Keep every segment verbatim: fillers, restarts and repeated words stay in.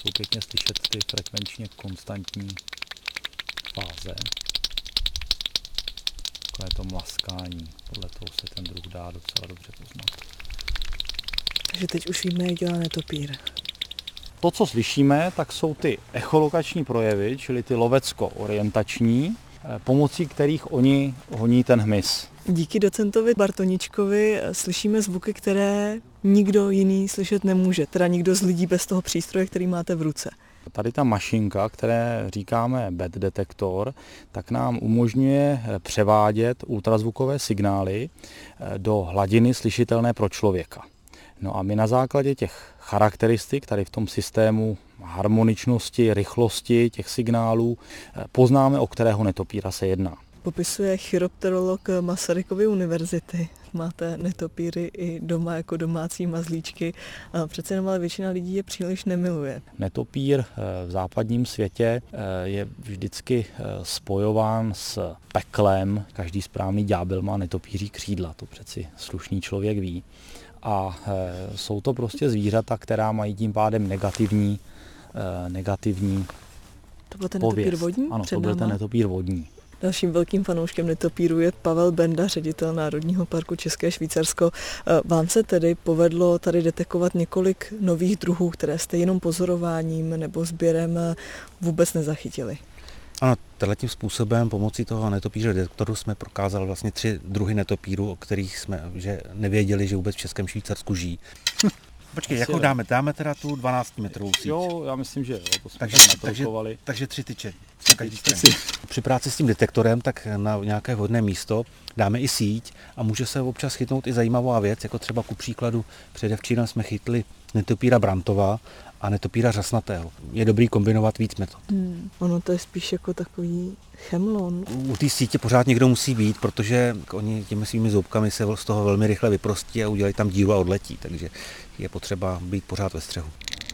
jsou pěkně slyšet ty frekvenčně konstantní fáze. Takové to mlaskání, podle toho se ten druh dá docela dobře poznat. Takže teď už víme, jak dělá netopír. To, co slyšíme, tak jsou ty echolokační projevy, čili ty lovecko-orientační, pomocí kterých oni honí ten hmyz. Díky docentovi Bartoničkovi slyšíme zvuky, které nikdo jiný slyšet nemůže, teda nikdo z lidí bez toho přístroje, který máte v ruce. Tady ta mašinka, které říkáme bed detektor, tak nám umožňuje převádět ultrazvukové signály do hladiny slyšitelné pro člověka. No a my na základě těch charakteristik tady v tom systému harmoničnosti, rychlosti těch signálů poznáme, o kterého netopíra se jedná. Popisuje chiropterolog Masarykovy univerzity. Máte netopíry i doma jako domácí mazlíčky. Přece jenom ale většina lidí je příliš nemiluje. Netopír v západním světě je vždycky spojován s peklem. Každý správný ďábel má netopíří křídla, to přeci slušný člověk ví. A jsou to prostě zvířata, která mají tím pádem negativní, negativní To byl ten pověst. netopír vodní? Ano, to byl ten netopír vodní. Dalším velkým fanouškem netopíru je Pavel Benda, ředitel Národního parku České Švýcarsko. Vám se tedy povedlo tady detekovat několik nových druhů, které jste jenom pozorováním nebo sběrem vůbec nezachytili? Ano, tímto způsobem pomocí toho netopíře detektoru jsme prokázali vlastně tři druhy netopíru, o kterých jsme že nevěděli, že vůbec v Českém Švýcarsku žijí. Počkej, jakou dáme? Dáme teda tu dvanáctimetrovou síť. Jo, já myslím, že jo, to jsme takže, takže, takže tři tyče. Při práci s tím detektorem tak na nějaké vhodné místo dáme i síť a může se občas chytnout i zajímavá věc, jako třeba ku příkladu předevčírem jsme chytli netopíra Brantova a netopíra řasnatého. Je dobrý kombinovat víc metod. Hmm, ono to je spíš jako takový chemlon. U té sítě pořád někdo musí být, protože oni těmi svými zoubkami se z toho velmi rychle vyprostí a udělají tam díru a odletí, takže je potřeba být pořád ve střehu.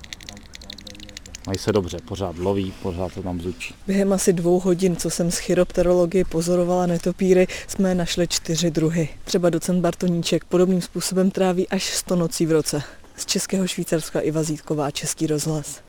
Mají se dobře, pořád loví, pořád to tam bzučí. Během asi dvou hodin, co jsem z chiropterologie pozorovala netopíry, jsme našli čtyři druhy. Třeba docent Bartoníček podobným způsobem tráví až sto nocí v roce. Z Českého Švýcarska Iva Zítková, Český rozhlas.